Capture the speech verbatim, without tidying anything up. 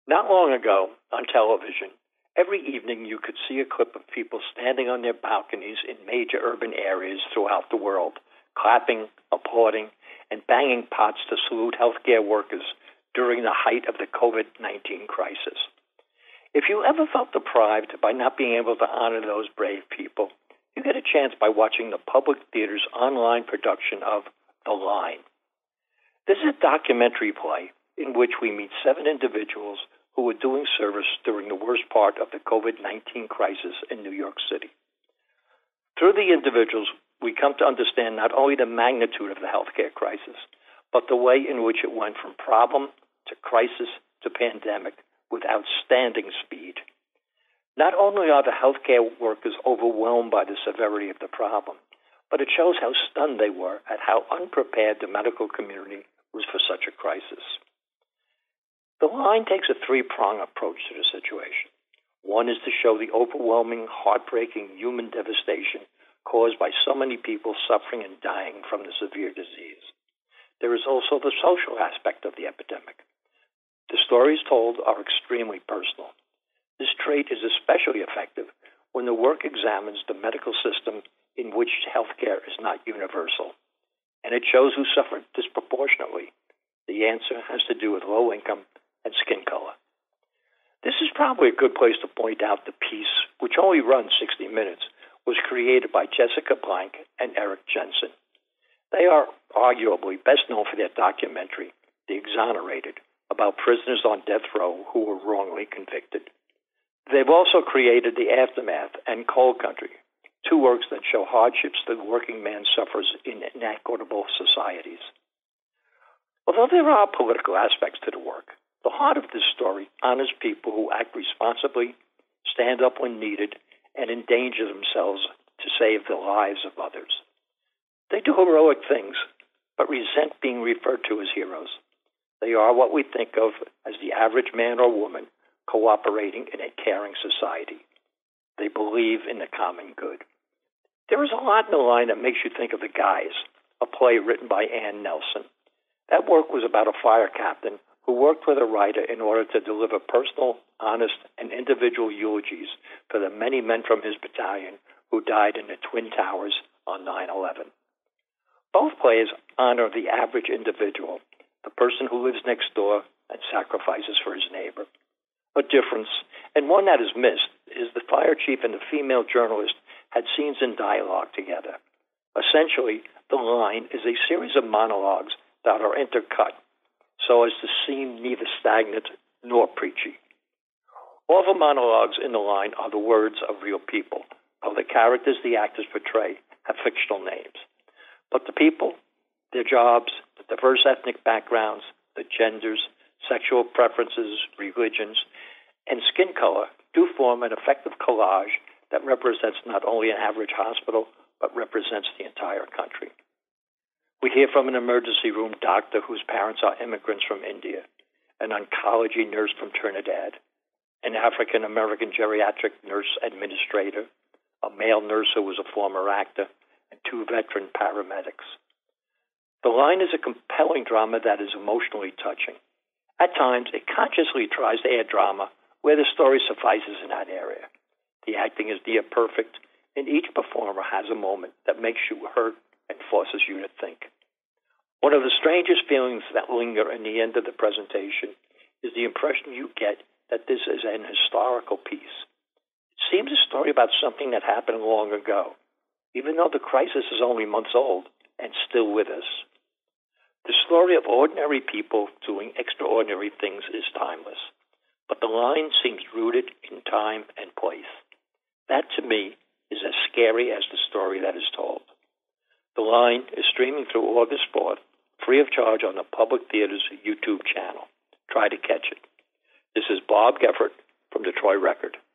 Not long ago, on television, every evening you could see a clip of people standing on their balconies in major urban areas throughout the world, clapping, applauding, and banging pots to salute healthcare workers during the height of the COVID nineteen crisis. If you ever felt deprived by not being able to honor those brave people, you get a chance by watching the Public Theater's online production of The Line. This is a documentary play in which we meet seven individuals who were doing service during the worst part of the COVID nineteen crisis in New York City. Through the individuals, we come to understand not only the magnitude of the healthcare crisis, but the way in which it went from problem to crisis to pandemic with outstanding speed. Not only are the healthcare workers overwhelmed by the severity of the problem, but it shows how stunned they were at how unprepared the medical community was for such a crisis. The Line takes a three-pronged approach to the situation. One is to show the overwhelming, heartbreaking human devastation caused by so many people suffering and dying from the severe disease. There is also the social aspect of the epidemic. The stories told are extremely personal. This trait is especially effective when the work examines the medical system in which healthcare is not universal, and it shows who suffered disproportionately. The answer has to do with low income and skin color. This is probably a good place to point out the piece, which only runs sixty minutes, was created by Jessica Blank and Eric Jensen. They are arguably best known for their documentary, The Exonerated, about prisoners on death row who were wrongly convicted. They've also created The Aftermath and Coal Country, two works that show hardships the working man suffers in inequitable societies. Although there are political aspects to the work, the heart of this story honors people who act responsibly, stand up when needed, and endanger themselves to save the lives of others. They do heroic things, but resent being referred to as heroes. They are what we think of as the average man or woman cooperating in a caring society. They believe in the common good. There is a lot in The Line that makes you think of The Guys, a play written by Ann Nelson. That work was about a fire captain who worked with a writer in order to deliver personal, honest, and individual eulogies for the many men from his battalion who died in the Twin Towers on nine eleven. Both plays honor the average individual, the person who lives next door and sacrifices for his neighbor. A difference, and one that is missed, is the fire chief and the female journalist had scenes in dialogue together. Essentially, The Line is a series of monologues that are intercut so as to seem neither stagnant nor preachy. All the monologues in The Line are the words of real people, though the characters the actors portray have fictional names. But the people, their jobs, the diverse ethnic backgrounds, the genders, sexual preferences, religions, and skin color do form an effective collage that represents not only an average hospital, but represents the entire country. We hear from an emergency room doctor whose parents are immigrants from India, an oncology nurse from Trinidad, an African-American geriatric nurse administrator, a male nurse who was a former actor, and two veteran paramedics. The Line is a compelling drama that is emotionally touching. At times, it consciously tries to add drama where the story suffices in that area. The acting is near perfect, and each performer has a moment that makes you hurt and forces you to think. One of the strangest feelings that linger in the end of the presentation is the impression you get that this is an historical piece. It seems a story about something that happened long ago, even though the crisis is only months old and still with us. The story of ordinary people doing extraordinary things is timeless, but The Line seems rooted in time and place. That, to me, is as scary as the story that is told. The Line is streaming through August fourth, free of charge on the Public Theater's YouTube channel. Try to catch it. This is Bob Geffert from Detroit Record.